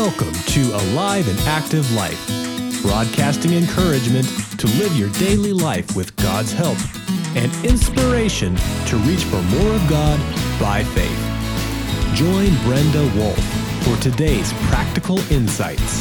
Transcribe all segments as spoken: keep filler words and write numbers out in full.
Welcome to Alive and Active Life, broadcasting encouragement to live your daily life with God's help and inspiration to reach for more of God by faith. Join Brenda Wolf for today's practical insights.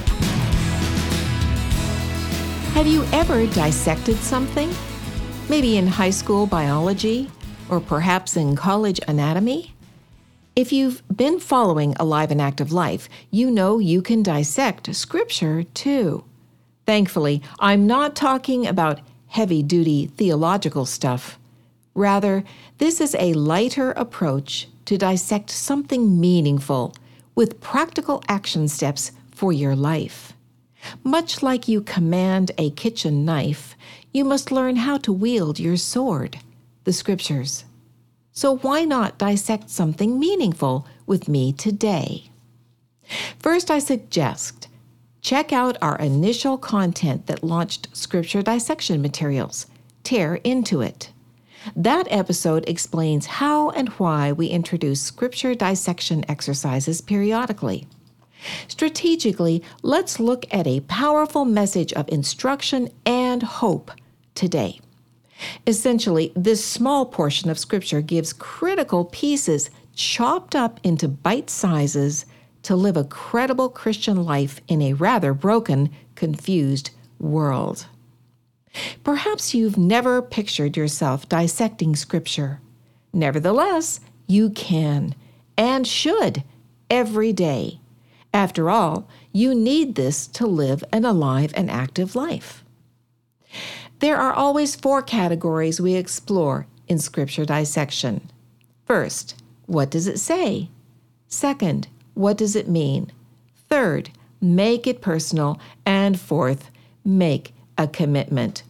Have you ever dissected something? Maybe in high school biology, or perhaps in college anatomy? If you've been following Alive and Active Life, you know you can dissect Scripture too. Thankfully, I'm not talking about heavy-duty theological stuff. Rather, this is a lighter approach to dissect something meaningful with practical action steps for your life. Much like you command a kitchen knife, you must learn how to wield your sword, the Scriptures. So why not dissect something meaningful with me today? First, I suggest check out our initial content that launched Scripture dissection materials, Tear Into It. That episode explains how and why we introduce Scripture dissection exercises periodically. Strategically, let's look at a powerful message of instruction and hope today. Essentially, this small portion of Scripture gives critical pieces chopped up into bite sizes to live a credible Christian life in a rather broken, confused world. Perhaps you've never pictured yourself dissecting Scripture. Nevertheless, you can and should every day. After all, you need this to live an alive and active life. There are always four categories we explore in Scripture dissection. First, what does it say? Second, what does it mean? Third, make it personal. And fourth, make a commitment.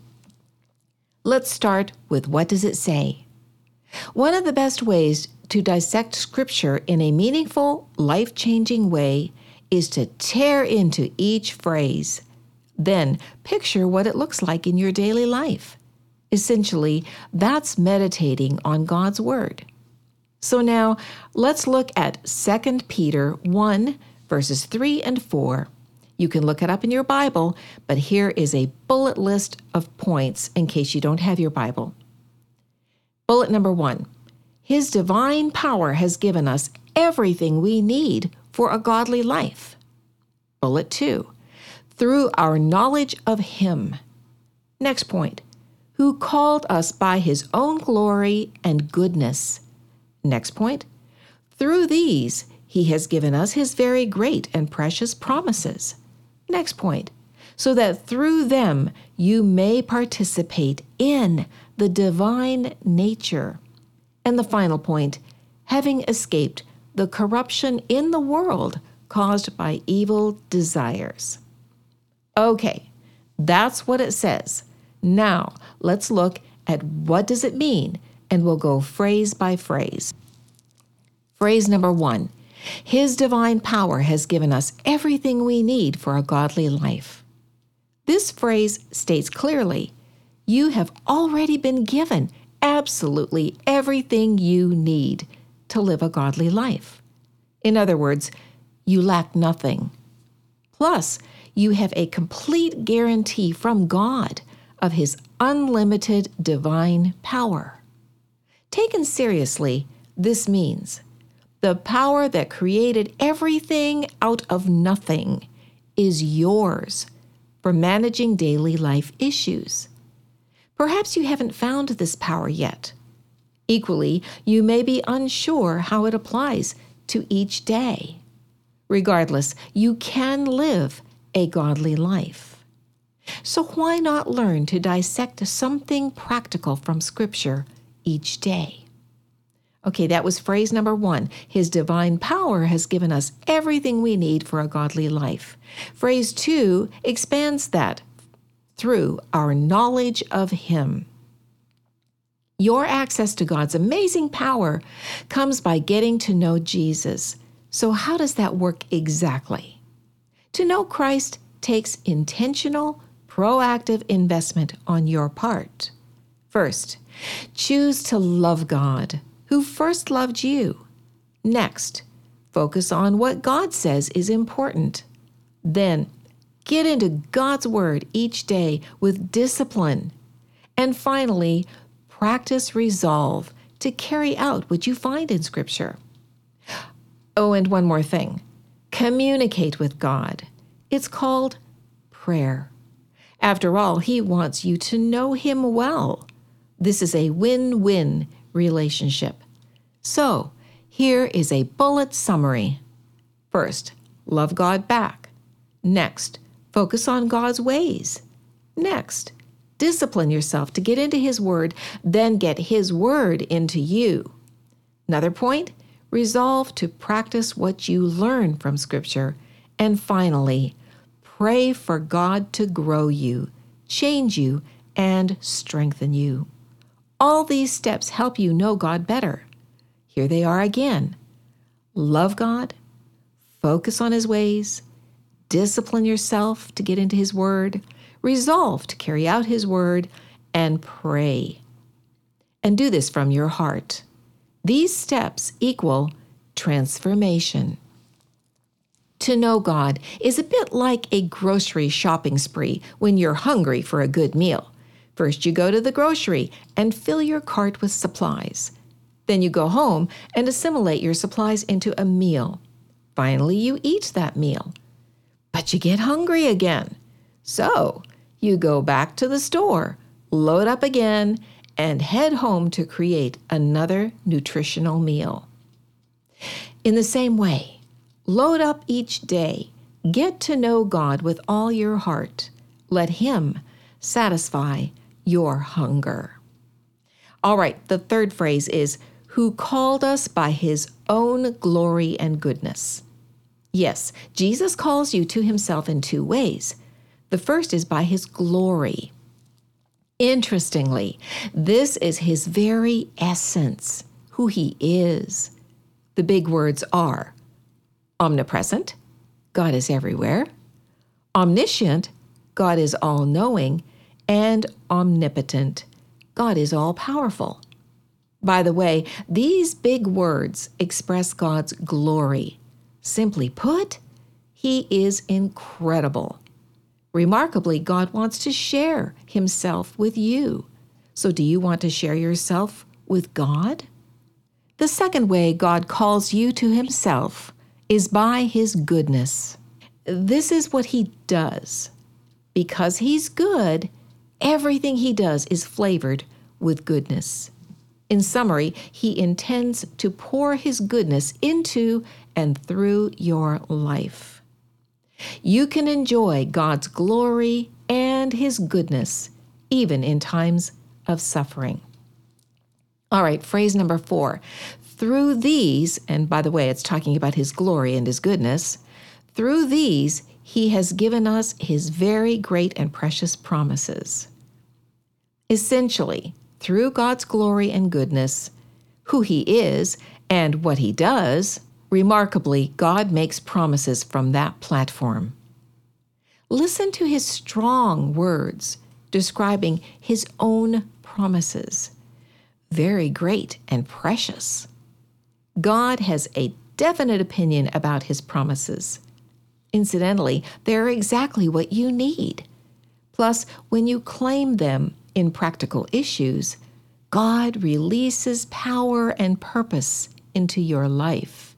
Let's start with what does it say? One of the best ways to dissect Scripture in a meaningful, life-changing way is to tear into each phrase. Then picture what it looks like in your daily life. Essentially, that's meditating on God's Word. So now, let's look at Second Peter one, verses three and four. You can look it up in your Bible, but here is a bullet list of points in case you don't have your Bible. Bullet number one, His divine power has given us everything we need for a godly life. Bullet two, through our knowledge of Him. Next point, who called us by His own glory and goodness. Next point, through these He has given us His very great and precious promises. Next point, so that through them you may participate in the divine nature. And the final point, having escaped the corruption in the world caused by evil desires. Okay, that's what it says. Now, let's look at what does it mean, and we'll go phrase by phrase. Phrase number one, His divine power has given us everything we need for a godly life. This phrase states clearly, you have already been given absolutely everything you need to live a godly life. In other words, you lack nothing. Plus, you have a complete guarantee from God of His unlimited divine power. Taken seriously, this means the power that created everything out of nothing is yours for managing daily life issues. Perhaps you haven't found this power yet. Equally, you may be unsure how it applies to each day. Regardless, you can live a godly life. So why not learn to dissect something practical from Scripture each day? Okay, that was phrase number one. His divine power has given us everything we need for a godly life. Phrase two expands that through our knowledge of Him. Your access to God's amazing power comes by getting to know Jesus. So how does that work exactly? To know Christ takes intentional, proactive investment on your part. First, choose to love God, who first loved you. Next, Focus on what God says is important. Then, get into God's Word each day with discipline. And finally, practice resolve to carry out what you find in Scripture. Oh, and one more thing. Communicate with God. It's called prayer. After all, He wants you to know Him well. This is a win-win relationship. So, here is a bullet summary. First, love God back. Next, focus on God's ways. Next, discipline yourself to get into His Word, then get His Word into you. Another point, resolve to practice what you learn from Scripture. And finally, pray for God to grow you, change you, and strengthen you. All these steps help you know God better. Here they are again. Love God, focus on His ways, discipline yourself to get into His Word, resolve to carry out His Word, and pray. And do this from your heart. These steps equal transformation. To know God is a bit like a grocery shopping spree when you're hungry for a good meal. First, you go to the grocery and fill your cart with supplies. Then you go home and assimilate your supplies into a meal. Finally, you eat that meal. But you get hungry again. So, you go back to the store, load up again, and head home to create another nutritional meal. In the same way, load up each day. Get to know God with all your heart. Let Him satisfy your hunger. All right, the third phrase is, who called us by His own glory and goodness. Yes, Jesus calls you to Himself in two ways. The first is by His glory. Interestingly, this is His very essence, who He is. The big words are omnipresent, God is everywhere; omniscient, God is all-knowing; and omnipotent, God is all-powerful. By the way, these big words express God's glory. Simply put, He is incredible. Remarkably, God wants to share Himself with you. So do you want to share yourself with God? The second way God calls you to Himself is by His goodness. This is what He does. Because He's good, everything He does is flavored with goodness. In summary, He intends to pour His goodness into and through your life. You can enjoy God's glory and His goodness, even in times of suffering. All right, phrase number four. Through these, and by the way, it's talking about His glory and His goodness, through these, He has given us His very great and precious promises. Essentially, through God's glory and goodness, who He is, and what He does, remarkably, God makes promises from that platform. Listen to His strong words describing His own promises. Very great and precious. God has a definite opinion about His promises. Incidentally, they're exactly what you need. Plus, when you claim them in practical issues, God releases power and purpose into your life.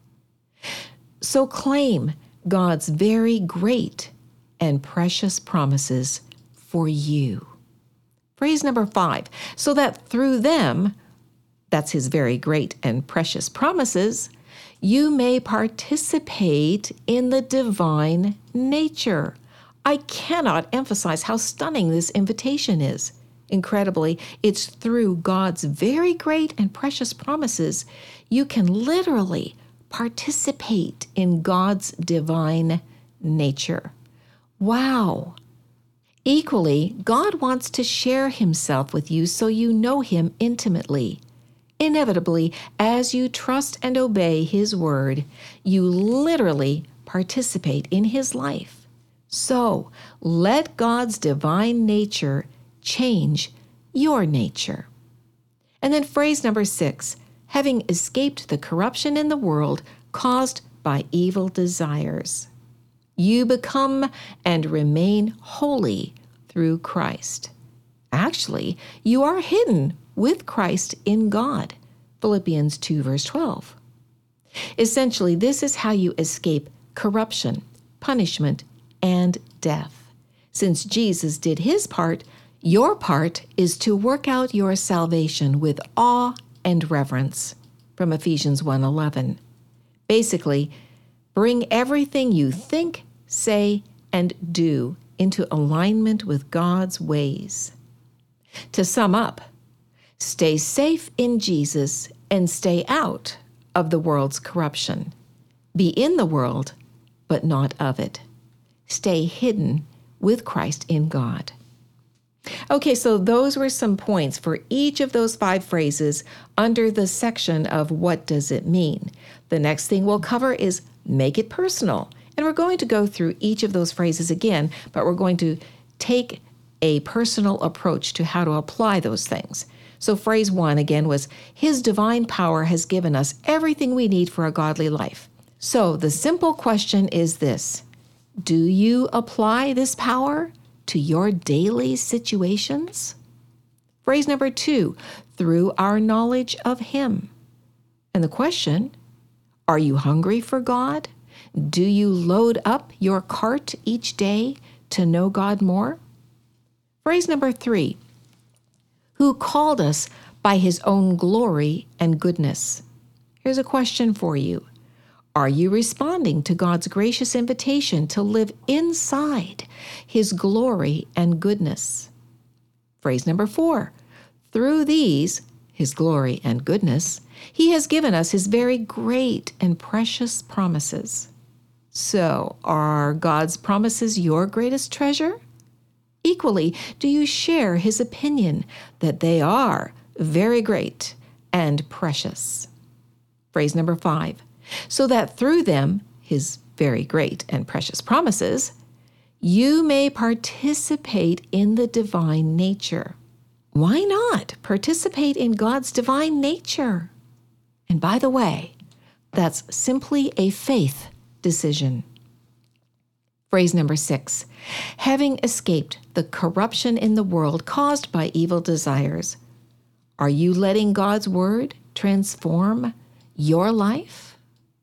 So claim God's very great and precious promises for you. Phrase number five, so that through them, that's His very great and precious promises, you may participate in the divine nature. I cannot emphasize how stunning this invitation is. Incredibly, it's through God's very great and precious promises you can literally participate in God's divine nature. Wow! Equally, God wants to share Himself with you so you know Him intimately. Inevitably, as you trust and obey His word, you literally participate in His life. So, let God's divine nature change your nature. And then phrase number six, having escaped the corruption in the world caused by evil desires. You become and remain holy through Christ. Actually, you are hidden with Christ in God. Philippians two, verse twelve. Essentially, this is how you escape corruption, punishment, and death. Since Jesus did his part, your part is to work out your salvation with awe and reverence. From Ephesians one eleven. Basically, bring everything you think, say, and do into alignment with God's ways. To sum up, stay safe in Jesus and stay out of the world's corruption. Be in the world, but not of it. Stay hidden with Christ in God. Okay, so those were some points for each of those five phrases under the section of what does it mean. The next thing we'll cover is make it personal. And we're going to go through each of those phrases again, but we're going to take a personal approach to how to apply those things. So phrase one again was, His divine power has given us everything we need for a godly life. So the simple question is this: do you apply this power to your daily situations? Phrase number two, through our knowledge of Him. And the question, are you hungry for God? Do you load up your cart each day to know God more? Phrase number three, who called us by His own glory and goodness? Here's a question for you. Are you responding to God's gracious invitation to live inside His glory and goodness? Phrase number four, through these, His glory and goodness, He has given us His very great and precious promises. So, are God's promises your greatest treasure? Equally, do you share His opinion that they are very great and precious? Phrase number five, so that through them, His very great and precious promises, you may participate in the divine nature. Why not participate in God's divine nature? And by the way, that's simply a faith decision. Phrase number six, having escaped the corruption in the world caused by evil desires, are you letting God's word transform your life?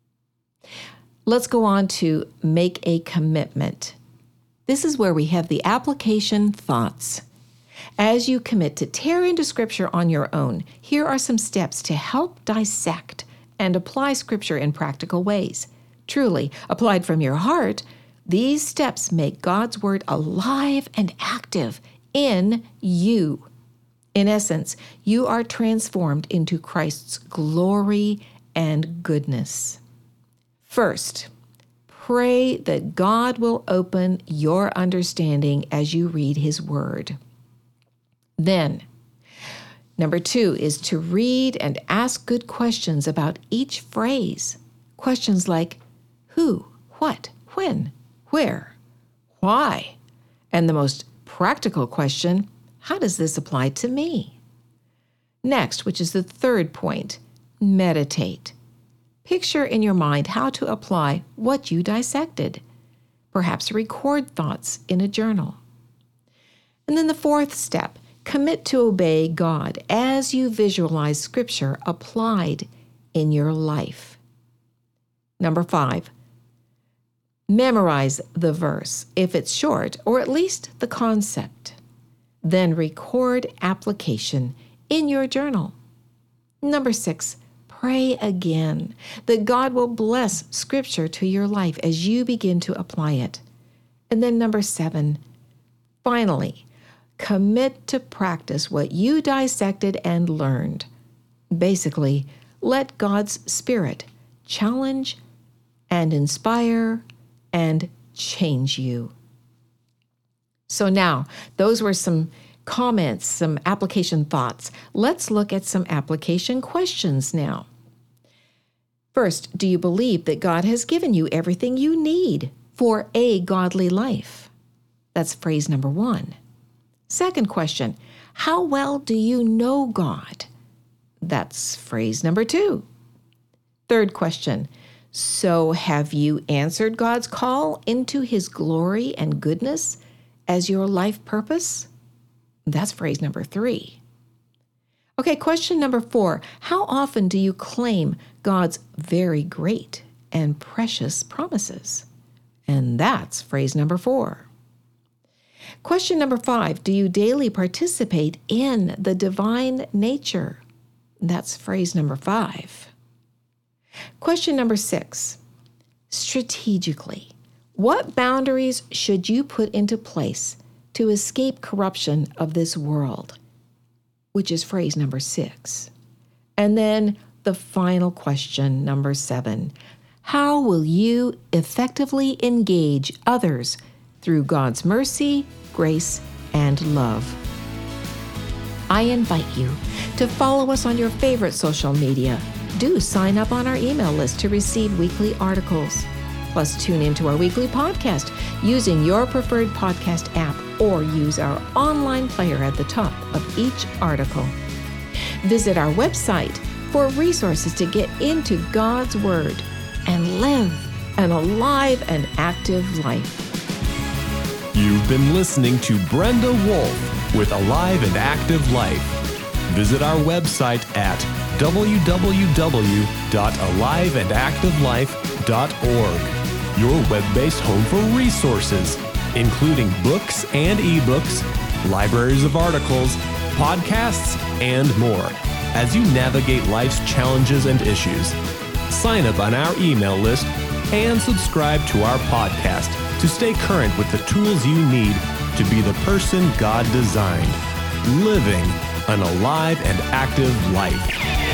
Let's go on to make a commitment. This is where we have the application thoughts. As you commit to tear into Scripture on your own, here are some steps to help dissect and apply Scripture in practical ways. Truly, applied from your heart, these steps make God's Word alive and active in you. In essence, you are transformed into Christ's glory and goodness. First, pray that God will open your understanding as you read His Word. Then, number two is to read and ask good questions about each phrase. Questions like who, what, when, where, why, and the most practical question, how does this apply to me? Next, which is the third point, meditate. Picture in your mind how to apply what you dissected. Perhaps record thoughts in a journal. And then the fourth step, commit to obey God as you visualize Scripture applied in your life. Number five, memorize the verse, if it's short, or at least the concept. Then record application in your journal. Number six, pray again that God will bless Scripture to your life as you begin to apply it. And then number seven, finally, commit to practice what you dissected and learned. Basically, let God's Spirit challenge and inspire and change you. So now, those were some comments, some application thoughts. Let's look at some application questions now. First, do you believe that God has given you everything you need for a godly life? That's phrase number one. Second question, how well do you know God? That's phrase number two. Third question, So have you answered God's call into his glory and goodness as your life purpose? That's phrase number three. Okay, question number four. How often do you claim God's very great and precious promises? And that's phrase number four. Question number five. Do you daily participate in the divine nature? That's phrase number five. Question number six. Strategically, what boundaries should you put into place to escape corruption of this world? Which is phrase number six. And then the final question, number seven. How will you effectively engage others through God's mercy, grace, and love? I invite you to follow us on your favorite social media. Do sign up on our email list to receive weekly articles. Plus, tune into our weekly podcast using your preferred podcast app or use our online player at the top of each article. Visit our website for resources to get into God's Word and live an alive and active life. You've been listening to Brenda Wolf with Alive and Active Life. Visit our website at w w w dot alive and active life dot org, your web-based home for resources, including books and ebooks, libraries of articles, podcasts, and more, as you navigate life's challenges and issues. Sign up on our email list and subscribe to our podcast to stay current with the tools you need to be the person God designed, living an alive and active life.